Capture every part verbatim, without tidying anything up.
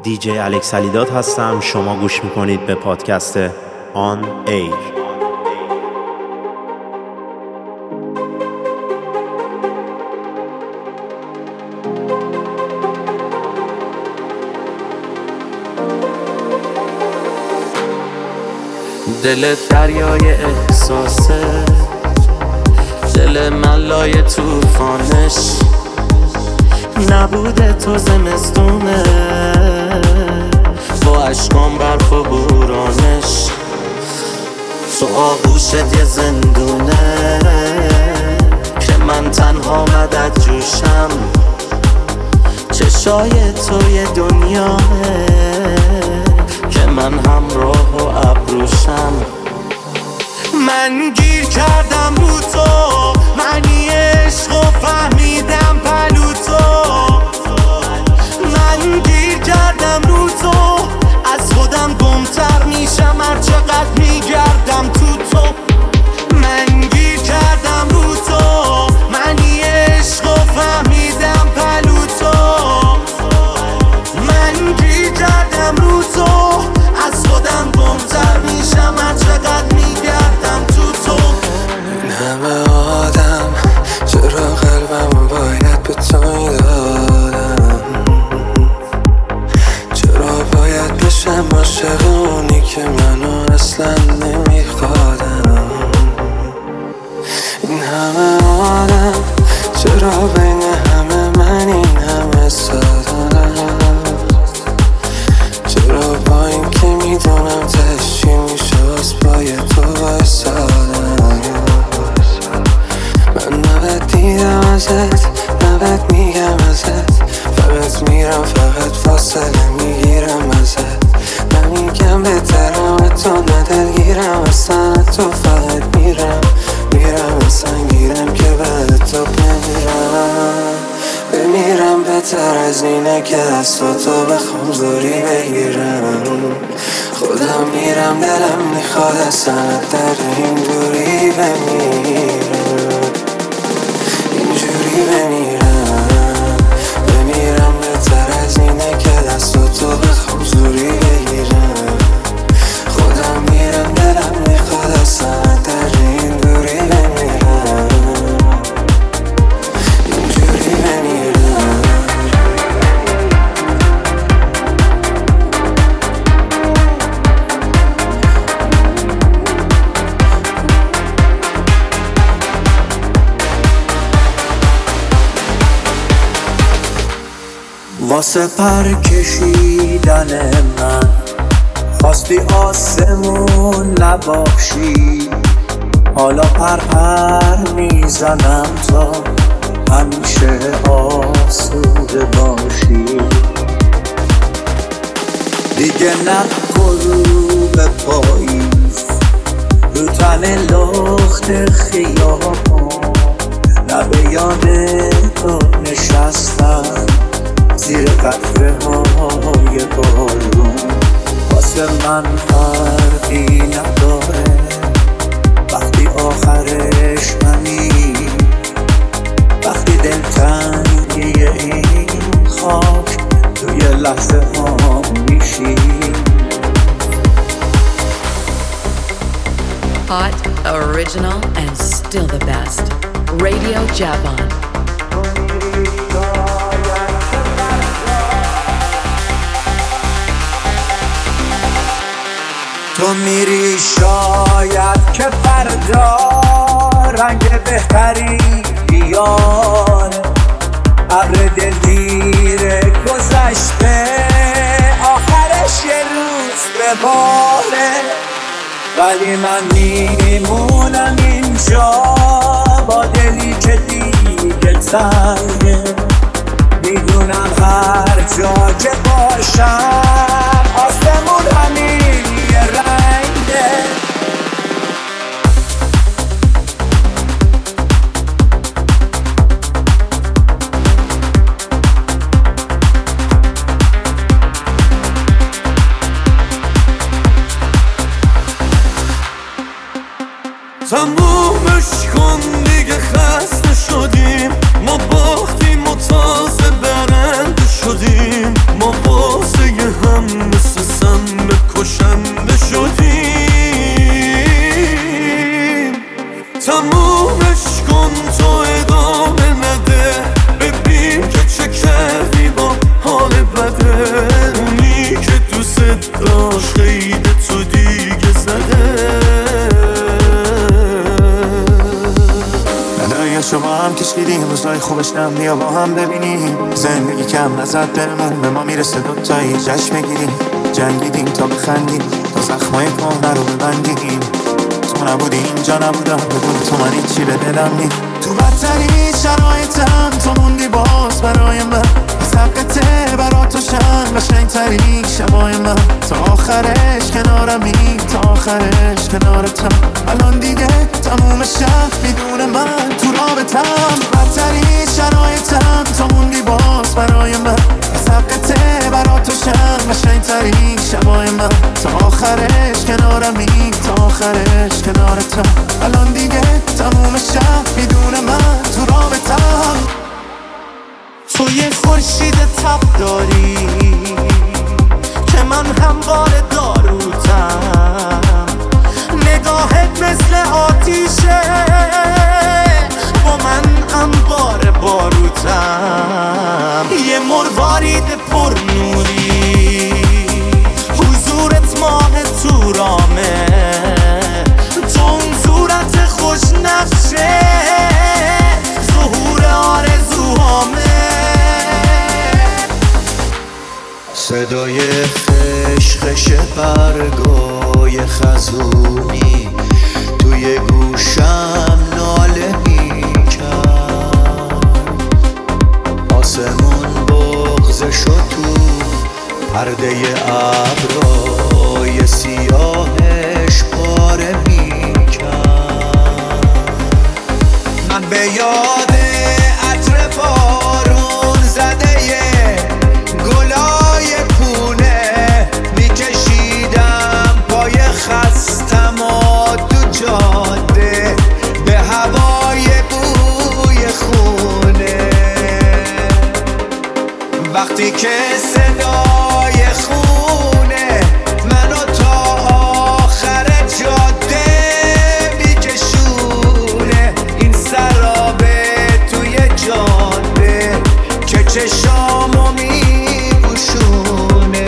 دی جی الکس علیداد هستم. شما گوش میکنید به پادکست آن ایر. دل دریای احساسه، دل من لای توفانش، نبوده تو زمستونه با عشقام برف و بورانش. تو آغوشت یه زندونه که من تنها مدد جوشم، چشای تو یه دنیاه که من همراه و ابروشم. من گیر کردم رو تو، معنی عشق و فهمیدم پلو تو. من گیر کردم رو تو، از خودم گمتر میشم هر چقدر میگردم تو تو. من گیر کردم رو تو، معنی عشق و فهمیدم پلو تو. من گیر کردم رو تو، از خودم گمتر میشم هر چقدر میگردم تو تو. این همه آدم، چرا قلبم باید به تو میدادم؟ چرا باید بشم عاشق اونی که منو اصلا نمیخوادم؟ این همه آدم، چرا بین همه من این همه سادم؟ چرا با این که میدونم تشی میشه از پای تو بایستادم؟ من نباید دیدم ازت، نباید میگم ازت، فقط میرم فقط فاصله میگیرم ازت. نمیگم بهترم تو ندلگیرم اصلا، تو فقط میرم میرم اصلا گیرم که بعد تو بمیرم بمیرم. بهتر از اینه که دست تو بخوام زوری بگیرم. خودم میرم دلم میخواد اصلا در این دوری بمیرم، اینجوری بمیرم بمیرم. بهتر از اینه که دست تو بخوام زوری بگیرم. خودم میرم دلم میخواد اصلا در این دوری بمیرم، اینجوری بمیرم. واسه پر کشیدن من خواستی آسمون نباشی، حالا پر پر میزنم تا همیشه آسوده باشی. دیگه نه غروب پاییز رو تن لخت خیابون، نه به یاد تو نشستم زیر قطره های بارون. واسه من فرقی نداره وقتی آخرش منی، وقتی دلتنگی این خاک توی لحظه ها میشی. Hot, original and still the best. Radio Javan. تو میری شاید که فردا رنگ بهتری بیاره، ابر دلگیر گذشته آخرش یه روز بباره. ولی من میمونم اینجا با دلی که دیگه تنگه، میدونم هر جا که باشم آسمون همین یه رنگه. تمومش کن دیگه، خسته شدیم ما، باختیم و تازه برنده شدیم ما، واسه هم مثل سم کشنده شدیم. تمومش کن تو ادامه نده، ببین که چه کردی با حال بده. اونی که دوست داشت خیلی تو دیگه زده. ندایش رو با هم کشیدیم، روزای خوبش نم بیا با هم ببینیم. زندگی کم نزد برمون، به ما میرسه دوتایی جشن بگیریم. جنگیدیم تا بخندیم، تا زخمای کهنه رو ببندیم. تو نبودی اینجا نبودم، بدون تو من هیچی به دلم نی. تو بدترین شرایطم تو موندی باز برای من. از حقته برا تو شن قشنگترین شبای من. تا آخرش کنارمی، تا آخرش کنارتم. الان دیگه تموم شب بدون من تو رابطم. تو بدترین شرایطم تو موندی باز برای من. از حقته برا تو شن قشنگترین شبای من. تا آخرش کنارمی، تا آخرش کنارتم. الان دیگه تموم شب بدون من تو رابطم. تو یه خورشید تب داری که من هموار داروتم. نگاهت مثل آتیشه، با من انبار باروتم. یه مروارید پر نوری، حضورت ماه تو رامه. تو اون صورت خوش نقشه، ظهور آرزوهامه. صدای خشخش برگای خزونی توی گوشم ناله میکرد. آسمون بغض شد تو پرده ابرای سیاهش پاره میکرد. من به یاد عطر بارون زده گلای پونه میکشیدم پای خستم و تو جاده به هوای بوی خونه. وقتی که صدای خونه منو تا آخر جاده میکشونه. این سرابه توی جاده که چشامو میپوشونه.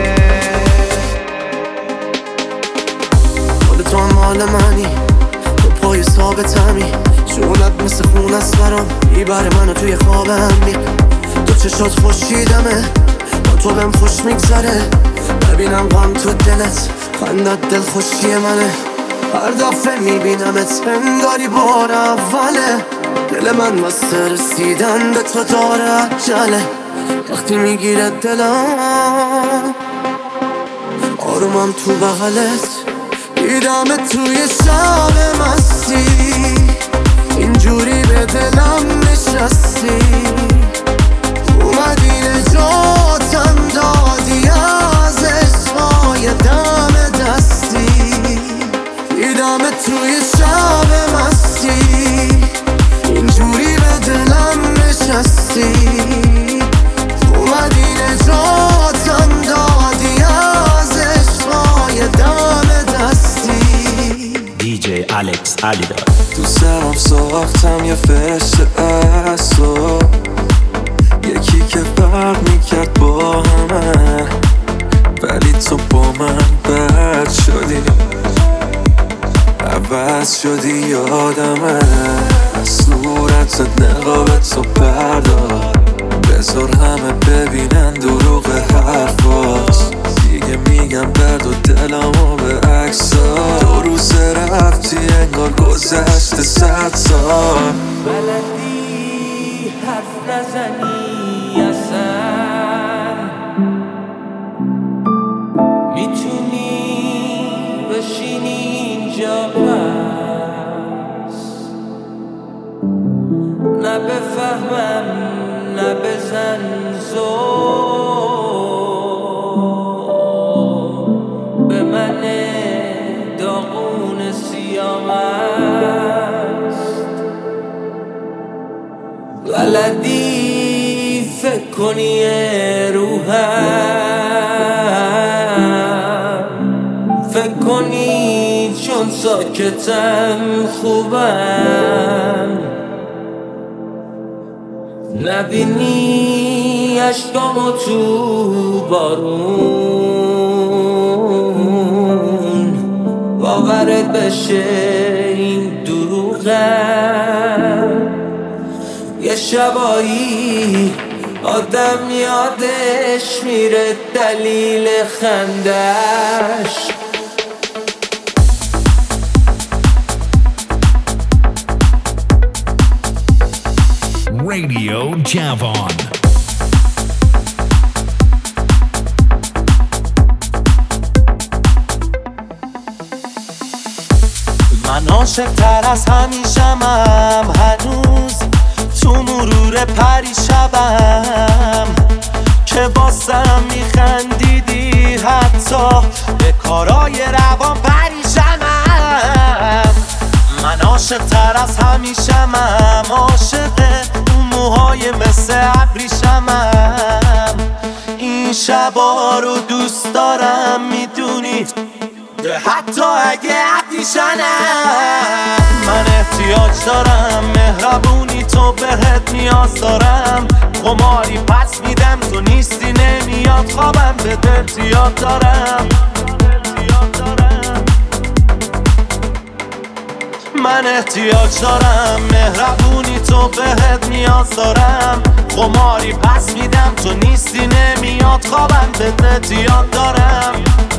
خود تو مال منی، تو پای ثابتمی. شونت مثل خون است برام، میبره منو توی خوابم. تو چشات خوشیدمه، با تو بهم خوش میگذره. ببینم غم تو دلت، خندت دل خوشی منه. هر دفعه میبینمت انگاری بار اوله. دل من واسه رسیدن به تو داره عجله. وقتی میگیره دلم آرومم تو بغلت. دیدم توی شب مستی، اینجوری به دلم نشستی. اومدی نجاتم دادی از عشقای دم دستی. دیدم توی شب مستی، اینجوری به دلم نشستی. اومدی نجاتم دادی از عشقای دم دستی. دی جی الکس علیدار. تو سرم ساختم یه فرشته اصلا، یکی که فرق میکرد با همه. ولی تو با من بد شدی، عوض شدی یادمه. صورتت نقابت رو بردار، بذار همه ببینن دروغ حرفات. دیگه میگم درد و دلمو به عکسات. دو روز رفتی انگار گذشته صد سال. بلدی حرف نزنی اصلا، میتونی بشینی اینجا پس. نه بفهمم نه بزن زور، به من داغون سیاه است. بلدی فکر کنی روحم فکر کنی چون ساکتم خوبم، نبینی عشقامو تو بارون، باورت بشه این دروغم. یه شبایی آدم یادش میره دلیل خندش. Radio Javon. من عاشق تر از همیشمم، هنوز تو مرور پریشبم که باسم میخندیدی، حتی به کارای روان پریشمم. من عاشق تر از همیشمم، عاشق اون موهای مثل ابریشمم. این شبا رو دوست دارم میدونی، حتی اگه ابریشمم. من احتیاج دارم مهربونی تو، بهت نیاز دارم. قماری پس میدم تو نیستی، نمیاد خوابم، به دلت یاد دارم. من احتیاج دارم مهربونی تو، بهت نیاز دارم. قماری پس میدم تو نیستی، نمیاد خوابم، به دلت یاد دارم،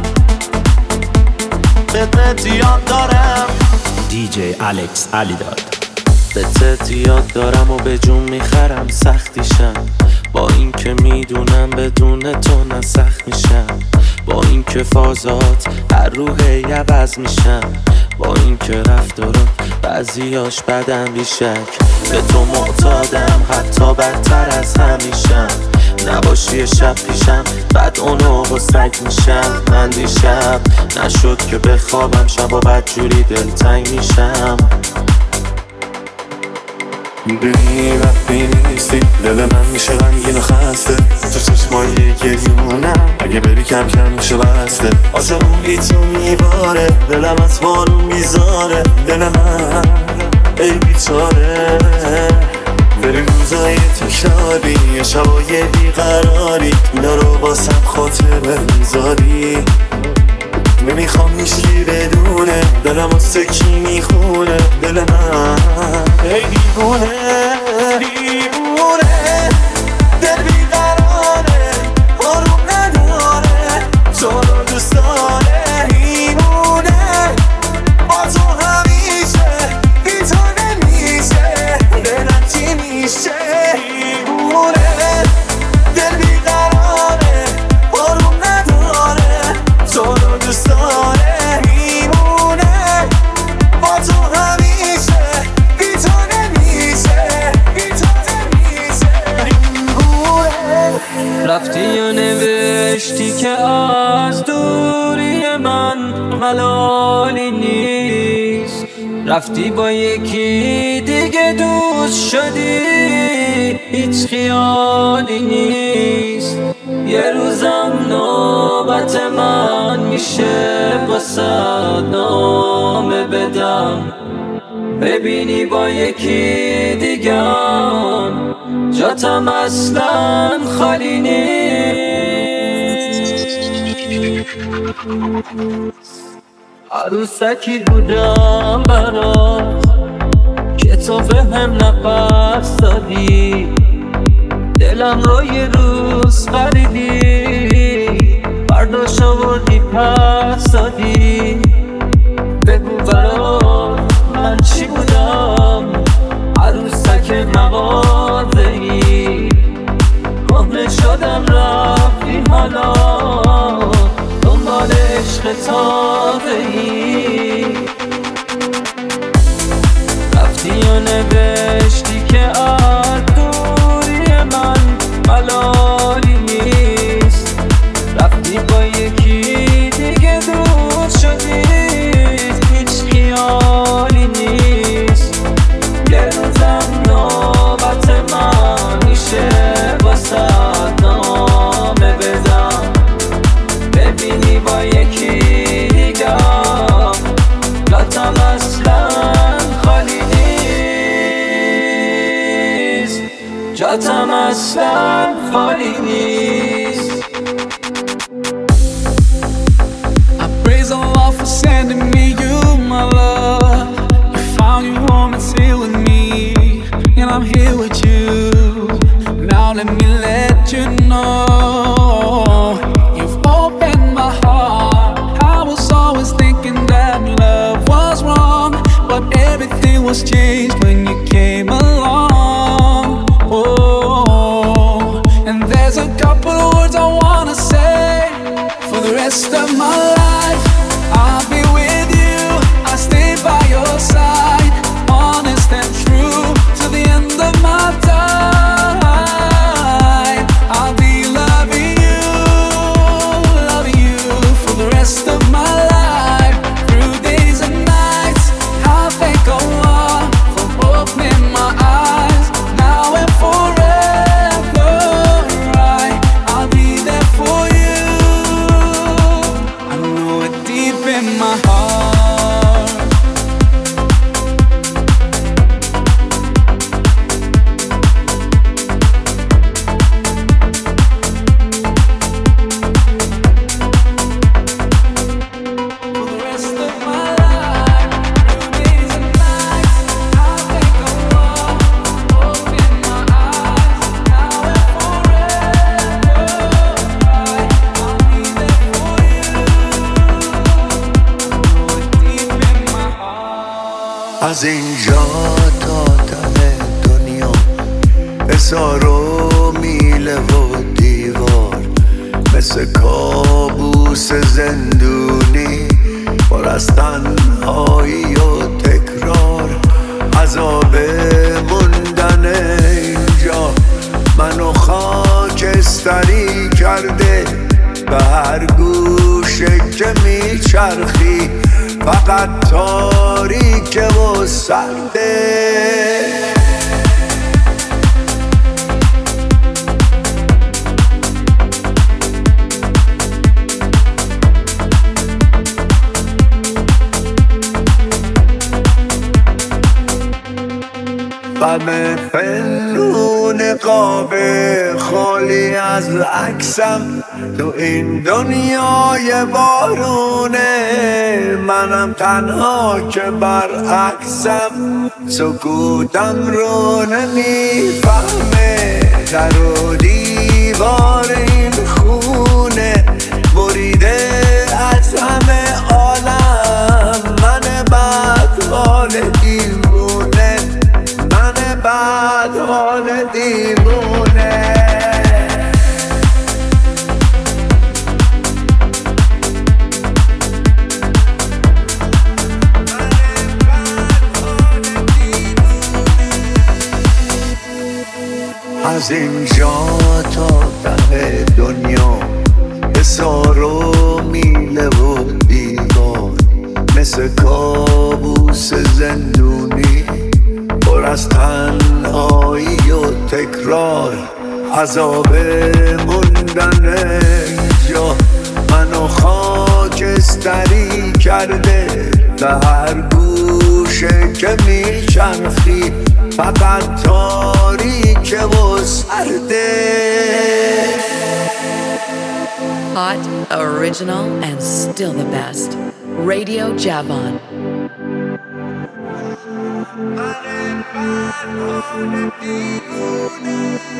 به دلت یاد دارم. دی جی الکس علیداد. به دلت یاد دارم و به جون میخرم سختیشم، با این که میدونم بدون تو نه سخت میشم. با این که فازات هر روحه عوض میشم، با این که رفتارات بعضیاش بدم بیشک. به تو معتادم حتی بدتر از همیشم، نباشی شب پیشم بعد اونو با سگ میشم. من دیشب نشد که بخوابم، شب و بدجوری دلتنگ میشم. میدونی وقتی نیستی دل من میشه غمگین و خسته، تو چشمای گریونم اگه بری کم کم میشه بسته. آسمونی تو میباره دلم از بارون میذاره، دل من ای بیچاره. بریم روزای تکراری یا شبای بیقراری، اینا رو باسم خاطره میذاری. نمیخوام هیچکی بدونه دلم واسه کی میخونه، دل من ای دیوونه دیوونه. دل بیقراره آروم نداره، تو رو دوست داره میمونه. با تو همیشه بی تو نمیشه، دلم چی میشه دیوونه. دل بیقراره آروم نداره، تو رو دوست داره میمونه. با تو همیشه بی تو نمیشه، بی تو نمیشه دیوونه. رفتی و نوشتی که از دوری من ملالی نیست، رفتی با یکی دیگه دوست شدی، هیچ خیالی نیست. یه روزم نوبت من میشه واسه نامه بدم، ببینی با یکی دیگم جاتم اصلا خالی نیست. عروسکی بودم برات که تو بهم نفس دادی، دلم رو یه روز خریدی، برداشت آوردی پس دادی. بگو برات من چی بودم، عروسک مغازه‌ای، کهنه شدم رفتی حالا دنبال عشق تازه‌ای. رفتی و نوشتی که از دوری من ملالی نیست، رفتی با یکی دیگه دوست شدی، هیچ خیالی نیست. یه روزم نوبت من میشه واسه نامه بدم، ببینی با یکی دیگه اصلا خالی نیست. I praise Allah for sending me you, my love. You found your home, it's here with me, and I'm here with you. Now let me let you know, you've opened my heart. I was always thinking that love was wrong, but everything was changed when you came along. Oh, and there's a couple of words I wanna say. For the rest of my life, I'll be with you, I'll stay by your side, honest and true, to the end of my time. I'll be loving you, loving you for the rest of my life. Through days and nights, I'll thank Allah for opening my eyes. Now and forever, right, I'll be there for you. I know it deep in my heart. For the rest of my life, through days and nights, I'll thank Allah for opening my eyes. Now and forever, right, I'll be there for you. I know it deep in my heart. از اینجا تا ته دنیا حصار و میله و دیوار، مثل کابوس زندونی پر از تنهایی و تکرار. عذاب موندن اینجا منو خاکستری کرده، به هر گوشه که میچرخی فقط تاریکه و سرده. غم پنهون قاب خالی از عکسم تو این دنیای بارونه. منم تنها که برعکسم، سکوتم رو نمیفهمه. در و دیوار این خونه بریده از همه عالم. من بد حال دیوونه، من بد حال دیوونه. از اینجا تا ته دنیا حصار و میله و دیوار، مثل کابوس زندونی پر از تنهایی و تکرار. عذاب موندن اینجا منو خاکستری کرده، به هر گوشه که میچرخی فقط تاریکه و سرده. Hot, original, and still the best. Radio Javon. من بد حال دیوونه.